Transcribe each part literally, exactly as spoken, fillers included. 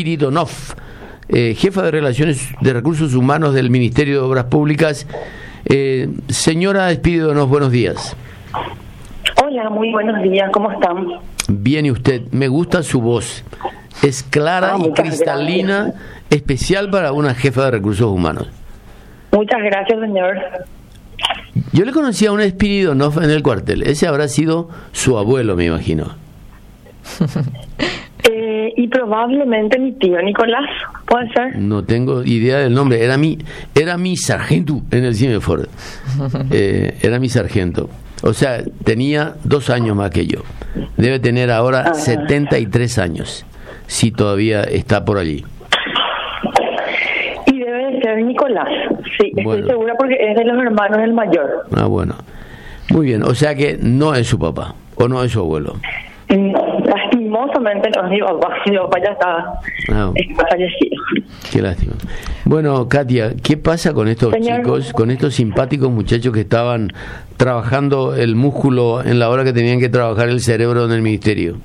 Spiridonov, eh, jefa de Relaciones de Recursos Humanos del Ministerio de Obras Públicas. Eh, señora Spiridonov, buenos días. Hola, muy buenos días, ¿cómo están? Bien, ¿y usted? Me gusta su voz. Es clara ah, y cristalina, gracias. Especial para una jefa de Recursos Humanos. Muchas gracias, señor. Yo le conocí a un Spiridonov en el cuartel. Ese habrá sido su abuelo, me imagino. eh, y probablemente mi tío Nicolás, ¿puede ser? No tengo idea del nombre. Era mi, era mi sargento en el Cineford. Eh, era mi sargento. O sea, tenía dos años más que yo. Debe tener ahora ah. setenta y tres años, si todavía está por allí. Y debe de ser Nicolás, sí, estoy bueno. segura porque es de los hermanos del mayor. Ah, bueno. Muy bien, o sea que no es su papá, o no es su abuelo. No, lastimosamente no es mi papá, mi papá ya está, ah. está fallecido. Qué lástima. Bueno, Katia, ¿qué pasa con estos Señor. chicos, con estos simpáticos muchachos que estaban trabajando el músculo en la hora que tenían que trabajar el cerebro en el ministerio?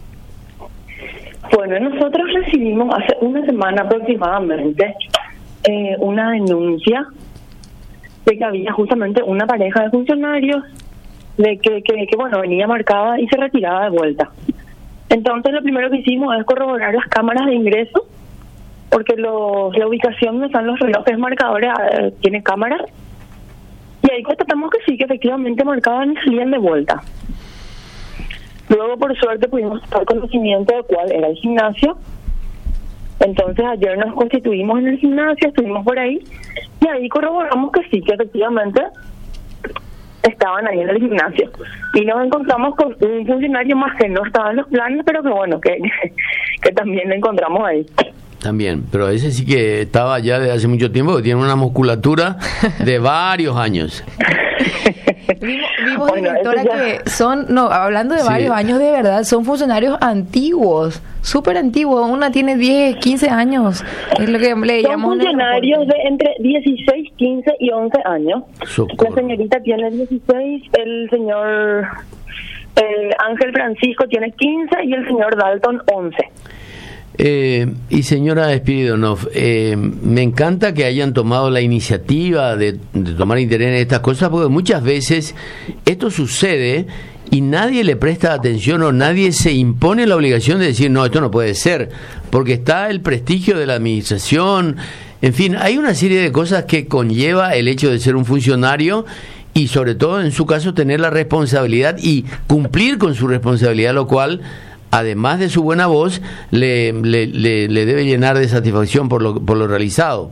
Bueno, nosotros recibimos hace una semana aproximadamente eh, una denuncia de que había justamente una pareja de funcionarios de que, que, que, bueno, venía marcada y se retiraba de vuelta. Entonces lo primero que hicimos es corroborar las cámaras de ingreso, porque los, la ubicación donde están los relojes marcadores eh, tiene cámaras, y ahí constatamos que sí, que efectivamente marcaban y salían de vuelta. Luego, por suerte, pudimos tomar conocimiento de cuál era el gimnasio. Entonces, ayer nos constituimos en el gimnasio, estuvimos por ahí, y ahí corroboramos que sí, que efectivamente estaban ahí en el gimnasio. Y nos encontramos con un funcionario más que no estaba en los planes, pero que bueno, que, que también lo encontramos ahí. También, pero ese sí que estaba ya desde hace mucho tiempo, que tiene una musculatura de varios años. Vimos, vimos bueno, directora, ya... que son, no, hablando de sí. varios años de verdad, son funcionarios antiguos, súper antiguos. Una tiene diez, quince años, es lo que le Son funcionarios de entre dieciséis, quince y once años. Socorro. La señorita tiene dieciséis, el señor eh, Ángel Francisco tiene quince y el señor Dalton once. Eh, y señora Spiridonov, eh, me encanta que hayan tomado la iniciativa de, de tomar interés en estas cosas, porque muchas veces esto sucede y nadie le presta atención o nadie se impone la obligación de decir, no, esto no puede ser, porque está el prestigio de la administración. En fin, hay una serie de cosas que conlleva el hecho de ser un funcionario y sobre todo en su caso tener la responsabilidad y cumplir con su responsabilidad, lo cual, además de su buena voz, le, le, le, le debe llenar de satisfacción por lo, por lo realizado.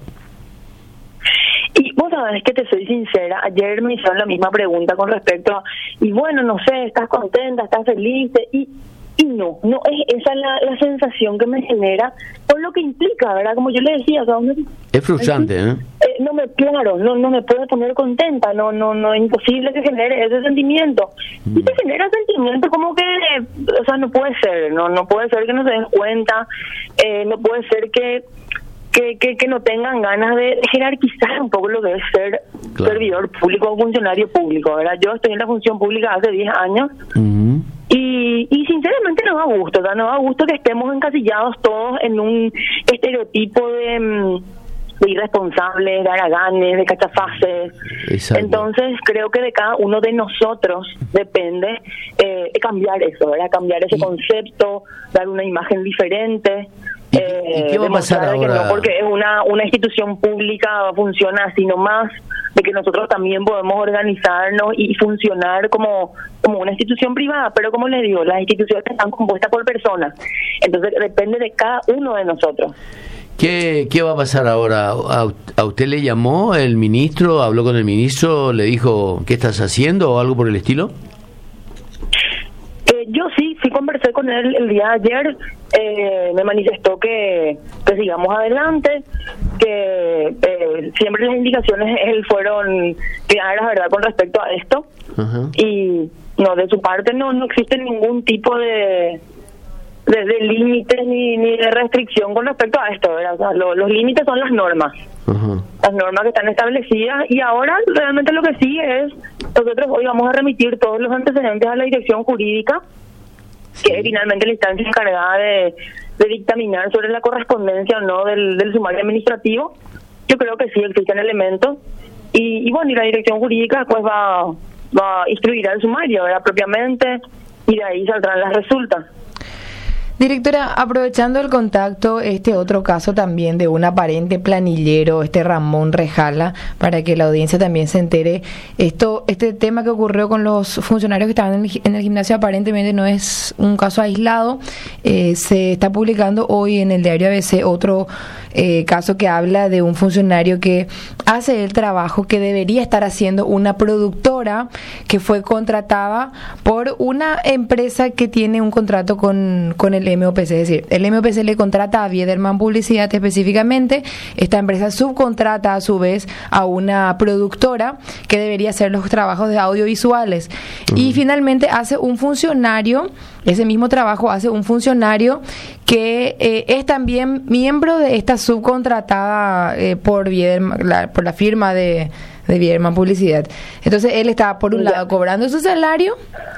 Y vos sabés que te soy sincera, ayer me hicieron la misma pregunta con respecto a, y bueno, no sé, ¿estás contenta, estás feliz? Y, y no, no es esa la, la sensación que me genera, por lo que implica, ¿verdad? Como yo le decía, o sea, me, es frustrante, ¿eh? ¿eh? No me, claro, no, no me puedo poner contenta, no, no, no, es imposible que genere ese sentimiento. Mm. Y te genera sentimiento como que, o sea, no puede ser, no, no puede ser que no se den cuenta, eh, no puede ser que Que, que, que no tengan ganas de jerarquizar un poco lo que es ser claro. servidor público o funcionario público, ¿verdad? Yo estoy en la función pública hace diez años uh-huh. y, y sinceramente nos da gusto, ¿verdad? Nos da gusto que estemos encasillados todos en un estereotipo de, de irresponsables, de haraganes, de cachafaces. Exacto. Entonces creo que de cada uno de nosotros depende eh, cambiar eso, ¿verdad? Cambiar ese y... concepto, dar una imagen diferente. ¿Y, eh, ¿Y qué va a pasar ahora? Que no, porque es una, una institución pública, funciona así nomás, de que nosotros también podemos organizarnos y funcionar como, como una institución privada, pero como les digo, las instituciones están compuestas por personas, entonces depende de cada uno de nosotros. ¿Qué, qué va a pasar ahora? ¿A, ¿A usted le llamó el ministro, habló con el ministro, le dijo qué estás haciendo o algo por el estilo? Eh, yo sí, sí conversé con él el día de ayer, eh, me manifestó que, que sigamos adelante, que eh, siempre las indicaciones él fueron claras, ¿verdad?, con respecto a esto. Uh-huh. Y no, de su parte no no existe ningún tipo de de, de límites ni, ni de restricción con respecto a esto, ¿verdad? O sea, lo, los límites son las normas. Uh-huh. Las normas que están establecidas, y ahora realmente lo que sigue es, nosotros hoy vamos a remitir todos los antecedentes a la dirección jurídica, sí, que es finalmente la instancia encargada de, de dictaminar sobre la correspondencia o no del, del sumario administrativo, yo creo que sí existen elementos y, y bueno, y la dirección jurídica pues va, va a instruir al sumario, ¿verdad? Propiamente, y de ahí saldrán las resultas. Directora, aprovechando el contacto, este otro caso también de un aparente planillero, este Ramón Rejala, para que la audiencia también se entere, esto, este tema que ocurrió con los funcionarios que estaban en el, en el gimnasio aparentemente no es un caso aislado. Eh, se está publicando hoy en el diario A B C otro eh, caso que habla de un funcionario que hace el trabajo que debería estar haciendo una productora que fue contratada por una empresa que tiene un contrato con, con el M O P C, es decir, el M O P C le contrata a Biederman Publicidad específicamente, esta empresa subcontrata a su vez a una productora que debería hacer los trabajos de audiovisuales uh-huh. y finalmente hace un funcionario, ese mismo trabajo hace un funcionario que eh, es también miembro de esta subcontratada eh, por Biederman, la, por la firma de, de Biederman Publicidad. Entonces él está por un lado cobrando su salario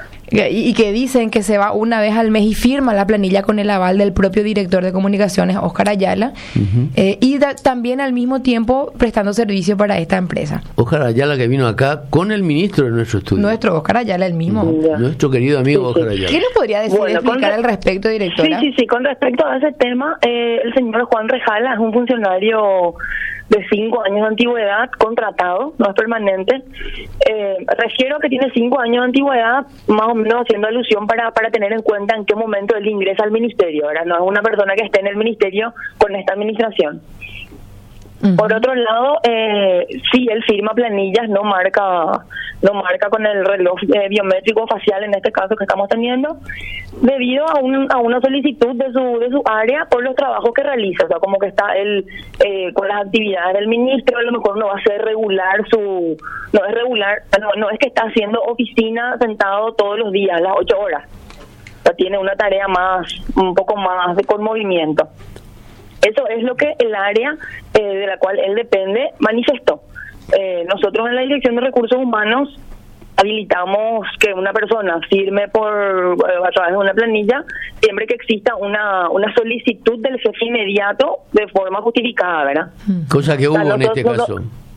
y que dicen que se va una vez al mes y firma la planilla con el aval del propio director de comunicaciones, Óscar Ayala, uh-huh. eh, y da, también al mismo tiempo prestando servicio para esta empresa. Óscar Ayala, que vino acá con el ministro de nuestro estudio. Nuestro Óscar Ayala, el mismo. Ya. Nuestro querido amigo sí, sí. Óscar Ayala. ¿Qué nos podría decir, bueno, explicar al respecto, directora? Sí, sí, sí, con respecto a ese tema, eh, el señor Juan Rejala es un funcionario de cinco años de antigüedad, contratado, no es permanente. Eh, refiero que tiene cinco años de antigüedad, más o menos haciendo alusión para, para tener en cuenta en qué momento él ingresa al ministerio, ¿verdad? No es una persona que esté en el ministerio con esta administración. Uh-huh. Por otro lado, eh, sí, él firma planillas, no marca no marca con el reloj eh, biométrico facial, en este caso que estamos teniendo, debido a, un, a una solicitud de su de su área por los trabajos que realiza. O sea, como que está él eh, con las actividades del ministro, a lo mejor no va a ser regular su... No es regular, no, no es que está haciendo oficina sentado todos los días, las ocho horas. O sea, tiene una tarea más, un poco más de con movimiento. Eso es lo que el área eh, de la cual él depende manifestó. Eh, nosotros en la Dirección de Recursos Humanos habilitamos que una persona firme por eh, a través de una planilla siempre que exista una una solicitud del jefe inmediato de forma justificada, ¿verdad? Cosa que hubo o sea, en este caso.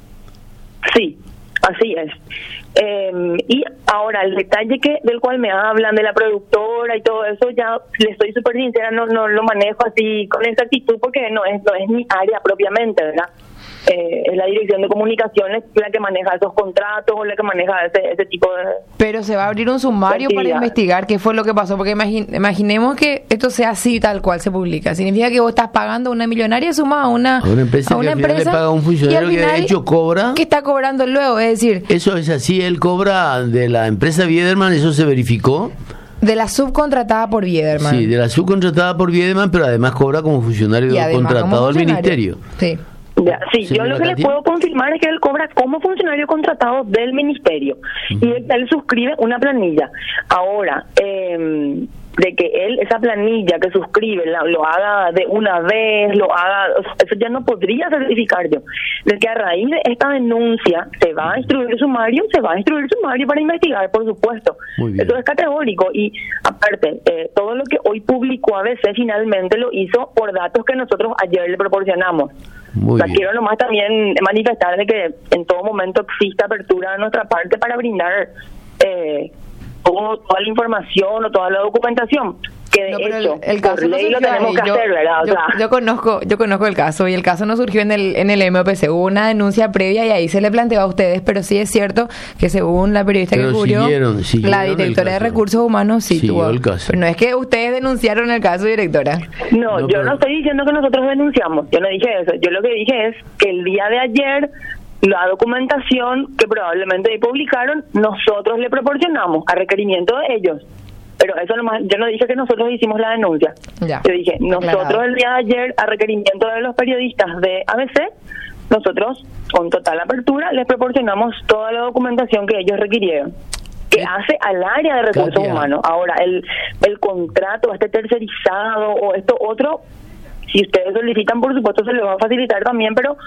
Sí, así es. Eh, y ahora el detalle que del cual me hablan de la productora y todo eso, ya le estoy súper sincera, no no lo manejo así con exactitud porque no es no es mi área propiamente, ¿verdad? Eh, es la Dirección de Comunicaciones la que maneja esos contratos o la que maneja ese ese tipo de... Pero se va a abrir un sumario para investigar qué fue lo que pasó, porque imagine, imaginemos que esto sea así tal cual se publica. Significa que vos estás pagando una millonaria suma a una, a una empresa, a una que empresa le paga a un funcionario que de hecho cobra. Que está cobrando luego, es decir... Eso es así, él cobra de la empresa Biederman, ¿eso se verificó? De la subcontratada por Biederman. Sí, de la subcontratada por Biederman, pero además cobra como funcionario contratado al ministerio. Sí. Ya, sí, yo lo que les puedo confirmar es que él cobra como funcionario contratado del ministerio uh-huh. y él, él suscribe una planilla. Ahora, eh, de que él esa planilla que suscribe la, lo haga de una vez, lo haga, eso ya no podría certificar yo. De que a raíz de esta denuncia se va a instruir sumario, se va a instruir sumario para investigar, por supuesto. Eso es categórico y aparte, eh, todo lo que hoy publicó A B C finalmente lo hizo por datos que nosotros ayer le proporcionamos. Muy o sea, bien. Quiero nomás también manifestar de que en todo momento existe apertura de nuestra parte para brindar eh, todo, toda la información o toda la documentación que de no, hecho el, el caso por ley no lo tenemos que yo, hacer, ¿verdad? O yo, sea, yo conozco yo conozco el caso y el caso no surgió en el en el M O P C, hubo una denuncia previa y ahí se le planteó a ustedes, pero sí es cierto que según la periodista pero que cubrió, siguieron, siguieron la directora de Recursos Humanos sí tuvo el caso. Pero no es que ustedes denunciaron el caso, directora. No, no yo pero... no estoy diciendo que nosotros denunciamos, yo no dije eso, yo lo que dije es que el día de ayer la documentación que probablemente ahí publicaron, nosotros le proporcionamos a requerimiento de ellos. Pero eso nomás, yo no dije que nosotros hicimos la denuncia. Ya, yo dije, nosotros aclarado. El día de ayer, a requerimiento de los periodistas de A B C, nosotros, con total apertura, les proporcionamos toda la documentación que ellos requirieron, que ¿Eh? hace al área de recursos Katia. humanos. Ahora, el, el contrato, este tercerizado o esto otro, si ustedes solicitan, por supuesto, se les va a facilitar también, pero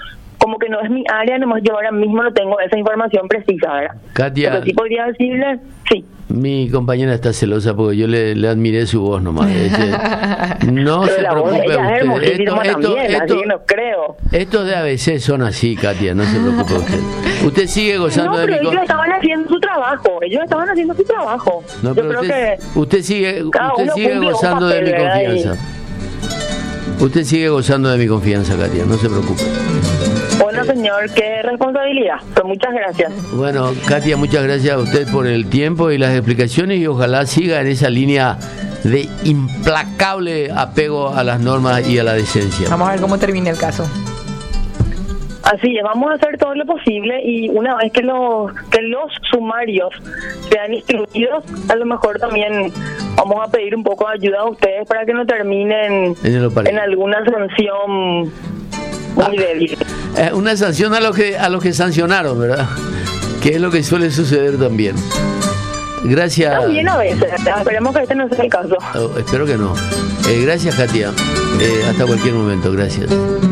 como que no es mi área, nomás yo ahora mismo no tengo esa información precisa, ¿verdad? Katia, pero sí podría decirle, sí. Mi compañera está celosa porque yo le, le admiré su voz nomás. Este, no pero se la voz de preocupe ella es usted. Esto, hermosísima esto, también, esto, así que no creo. Estos de A B C son así, Katia, no se preocupe usted. Usted sigue gozando no, de mi pero ellos con- estaban haciendo su trabajo, ellos estaban haciendo su trabajo. No, Yo pero creo usted, que usted sigue, cada usted uno sigue cumple un gozando de papel, mi ¿verdad? confianza. Usted sigue gozando de mi confianza, Katia, no se preocupe. Bueno, señor, qué responsabilidad. Pues muchas gracias. Bueno, Katia, muchas gracias a usted por el tiempo y las explicaciones y ojalá siga en esa línea de implacable apego a las normas y a la decencia. Vamos a ver cómo termina el caso. Así es, vamos a hacer todo lo posible y una vez que los que los sumarios sean instruidos, a lo mejor también vamos a pedir un poco de ayuda a ustedes para que no terminen En el oparejo. en alguna sanción muy Ah. débil. Eh, una sanción a los que a los que sancionaron, ¿verdad? Que es lo que suele suceder también. Gracias. También a veces, esperemos que este no sea el caso. Oh, espero que no. Eh, gracias, Katia. Eh, hasta cualquier momento. Gracias.